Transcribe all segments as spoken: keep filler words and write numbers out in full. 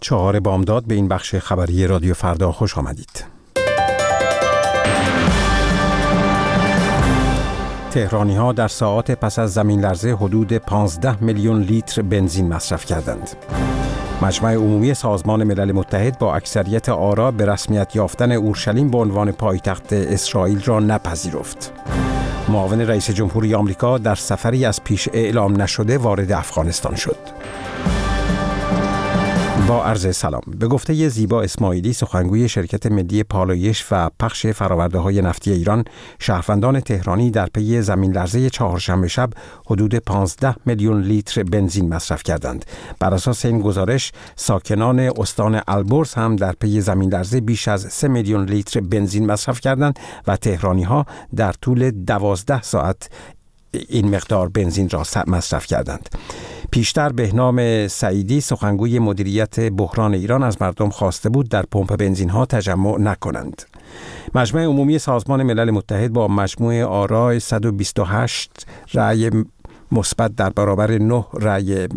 چهار بامداد به این بخش خبری رادیو فردا خوش آمدید. تهرانی‌ها در ساعات پس از زمین لرزه حدود پانزده میلیون لیتر بنزین مصرف کردند. مجمع عمومی سازمان ملل متحد با اکثریت آرا به رسمیت یافتن اورشلیم به عنوان پایتخت اسرائیل را نپذیرفت. معاون رئیس جمهوری آمریکا در سفری از پیش اعلام نشده وارد افغانستان شد. با عرض سلام. به گفته زیبا اسماعیلی، سخنگوی شرکت ملی پالایش و پخش فرآورده‌های نفتی ایران، شهروندان تهرانی در پی زمین لرزه چهارشنبه شب حدود پانزده میلیون لیتر بنزین مصرف کردند. بر اساس این گزارش، ساکنان استان البرز هم در پی زمین لرزه بیش از سه میلیون لیتر بنزین مصرف کردند و تهرانی‌ها در طول دوازده ساعت این مقدار بنزین را مصرف کردند. پیشتر بهنام سعیدی، سخنگوی مدیریت بحران ایران، از مردم خواسته بود در پمپ بنزین ها تجمع نکنند. مجمع عمومی سازمان ملل متحد با مجموع آرای صد و بیست و هشت رأی مثبت در برابر نه رأی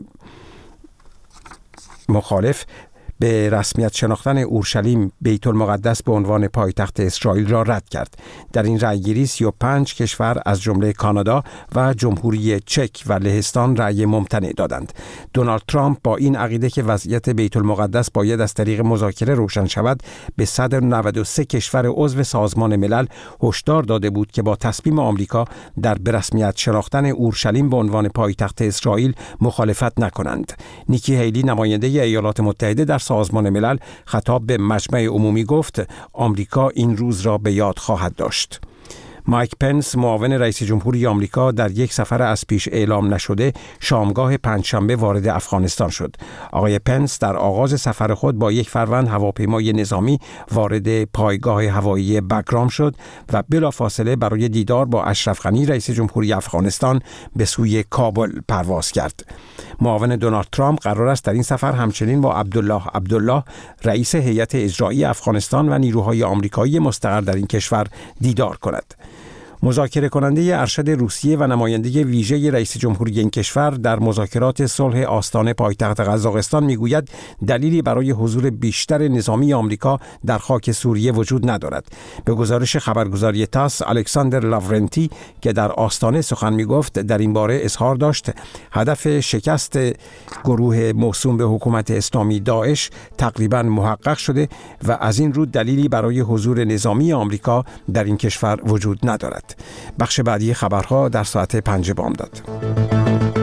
مخالف به رسمیت شناختن اورشلیم بیت المقدس به عنوان پایتخت اسرائیل را رد کرد. در این رأیگیری سی و پنج کشور از جمله کانادا و جمهوری چک و لهستان رأی ممتنع دادند. دونالد ترامپ با این عقیده که وضعیت بیت المقدس باید از طریق مذاکره روشن شود، به صد و نود و سه کشور عضو سازمان ملل هشدار داده بود که با تصمیم آمریکا در به رسمیت شناختن اورشلیم به عنوان پایتخت اسرائیل مخالفت نکنند. نیکی هیلی، نماینده ایالات متحده در سازمان ملل، خطاب به مجمع عمومی گفت آمریکا این روز را به یاد خواهد داشت. مایک پنس، معاون رئیس جمهوری آمریکا، در یک سفر از پیش اعلام نشده شامگاه پنجشنبه وارد افغانستان شد. آقای پنس در آغاز سفر خود با یک فروند هواپیمای نظامی وارد پایگاه هوایی بگرام شد و بلافاصله برای دیدار با اشرف غنی، رئیس جمهوری افغانستان، به سوی کابل پرواز کرد. معاون دونالد ترامپ قرار است در این سفر همچنین با عبدالله عبدالله، رئیس هیئت اجرایی افغانستان و نیروهای آمریکایی مستقر در این کشور دیدار کند. مذاکره کننده ارشد روسیه و نماینده ویژه رئیس جمهوری این کشور در مذاکرات صلح آستان پایتخت قزاقستان میگوید دلیلی برای حضور بیشتر نظامی آمریکا در خاک سوریه وجود ندارد. به گزارش خبرگزاری تاس، الکساندر لاورنتی که در آستانه سخن میگفت در این باره اظهار داشت هدف شکست گروه موسوم به حکومت اسلامی داعش تقریبا محقق شده و از این رو دلیلی برای حضور نظامی آمریکا در این کشور وجود ندارد. بخش بعدی خبرها در ساعت پنج بامداد.